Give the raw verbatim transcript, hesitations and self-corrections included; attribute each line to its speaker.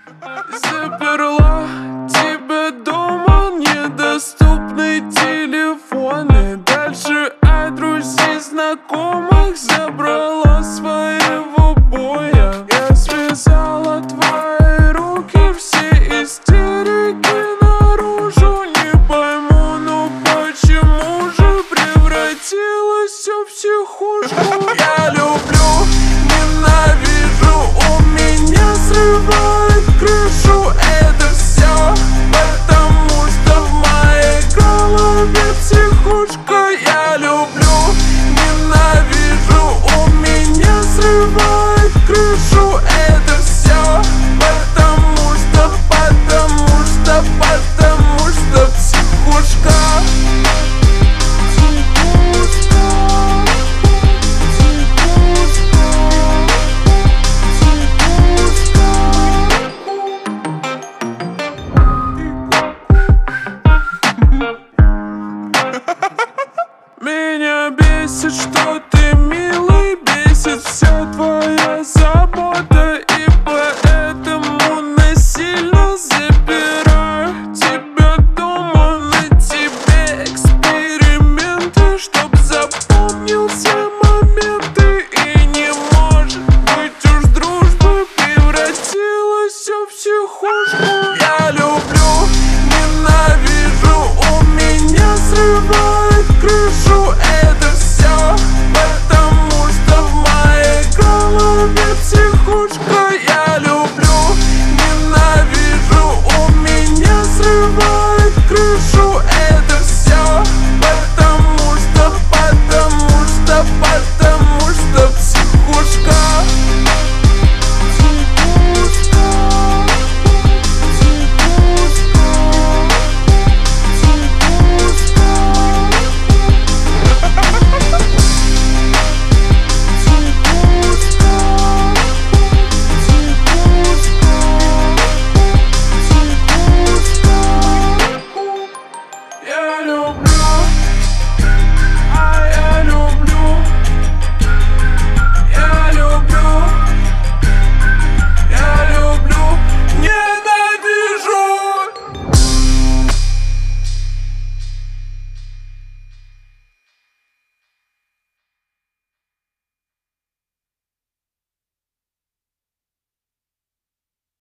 Speaker 1: Заперла тебя дома, недоступны телефоны. Дальше от друзей, знакомых забрала своего боя. Я связала твои руки, все истерики наружу. Не пойму, ну почему же превратилась всё в психушку? Я люблю, ненавижу, у меня срывает крышу. Это все потому, что в моей голове психушка. Я люблю, ненавижу, у меня срывает крышу. Это все потому, что, потому что, потому что психушка. Меня бесит, что ты милый, бесит вся твоя забота. И поэтому насильно запираю тебя дома. На тебе эксперименты, чтоб запомнил все моменты. И не может быть уж дружба превратилась всё в психушку.